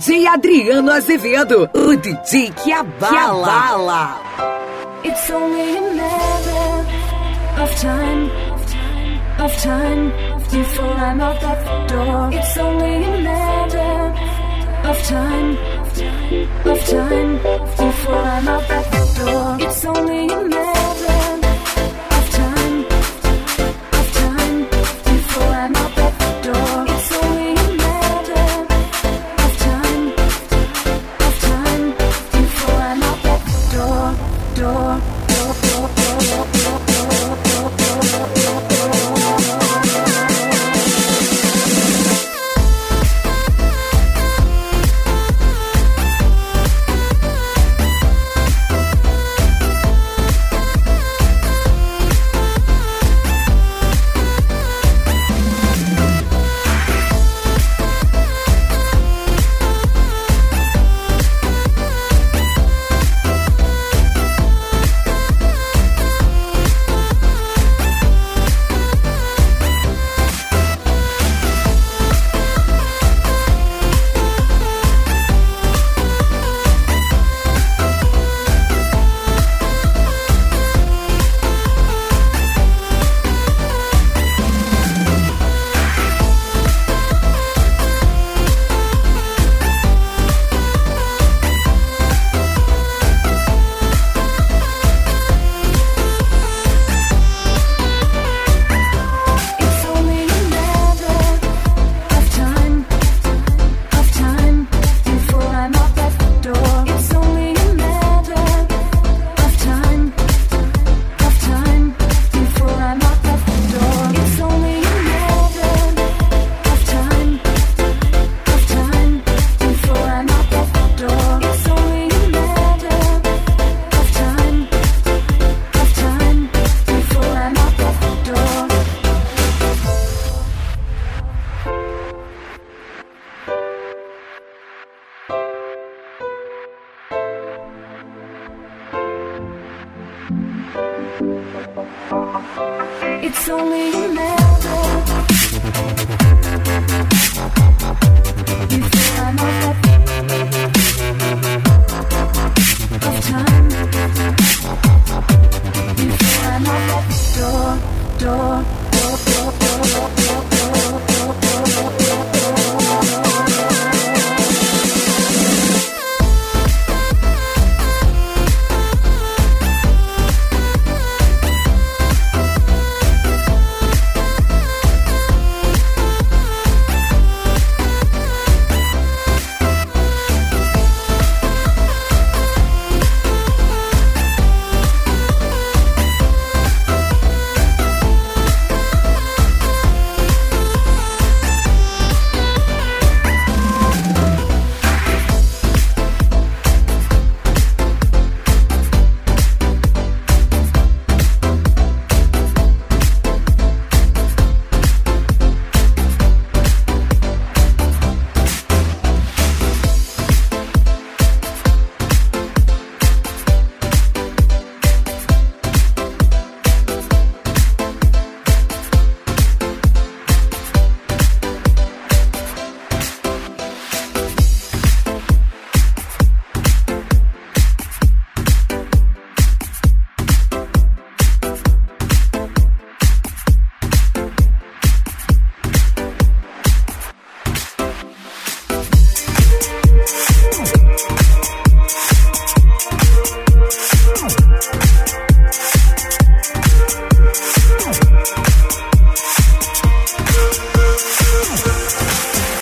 DJ Adriano Azevedo, o DJ que abala. It's only a matter of time before I'm out that door. It's only a matter of time before I'm out that door. It's only a matter of time before I'm out that door. It's only a matter of time before I'm out that door. It's only a matter before I'm out that